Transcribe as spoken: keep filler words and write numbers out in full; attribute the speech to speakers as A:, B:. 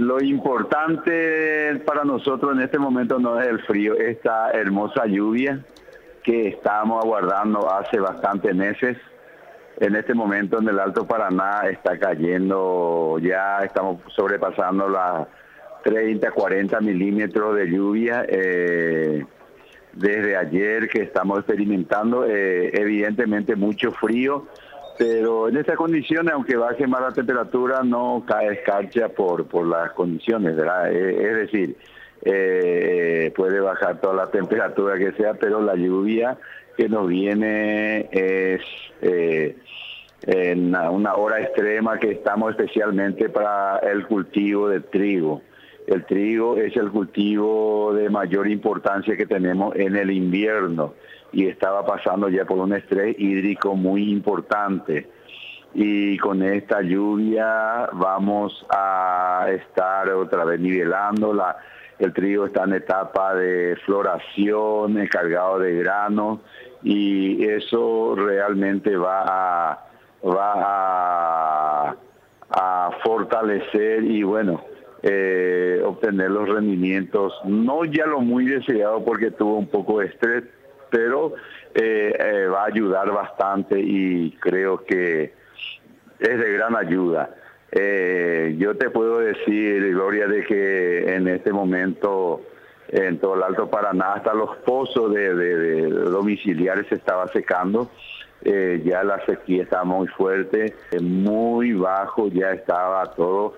A: lo importante para nosotros en este momento no es el frío, esta hermosa lluvia que estábamos aguardando hace bastantes meses. En este momento en el Alto Paraná está cayendo, ya estamos sobrepasando las treinta, cuarenta milímetros de lluvia. Eh, desde ayer que estamos experimentando, eh, evidentemente mucho frío, pero en estas condiciones, aunque baje más la temperatura, no cae escarcha por, por las condiciones, ¿verdad? Eh, es decir, eh, puede bajar toda la temperatura que sea, pero la lluvia que nos viene es eh, en una hora extrema que estamos especialmente para el cultivo de trigo. El trigo es el cultivo de mayor importancia que tenemos en el invierno y estaba pasando ya por un estrés hídrico muy importante. Y con esta lluvia vamos a estar otra vez nivelando. La, el trigo está en etapa de floración, cargado de grano, y eso realmente va a, va a, a fortalecer y bueno, Eh, obtener los rendimientos, no ya lo muy deseado porque tuvo un poco de estrés, pero eh, eh, va a ayudar bastante y creo que es de gran ayuda. Eh, yo te puedo decir, Gloria, de que en este momento en todo el Alto Paraná hasta los pozos de, de, de domiciliares se estaba secando. Eh, ya la sequía estaba muy fuerte, eh, muy bajo ya estaba todo.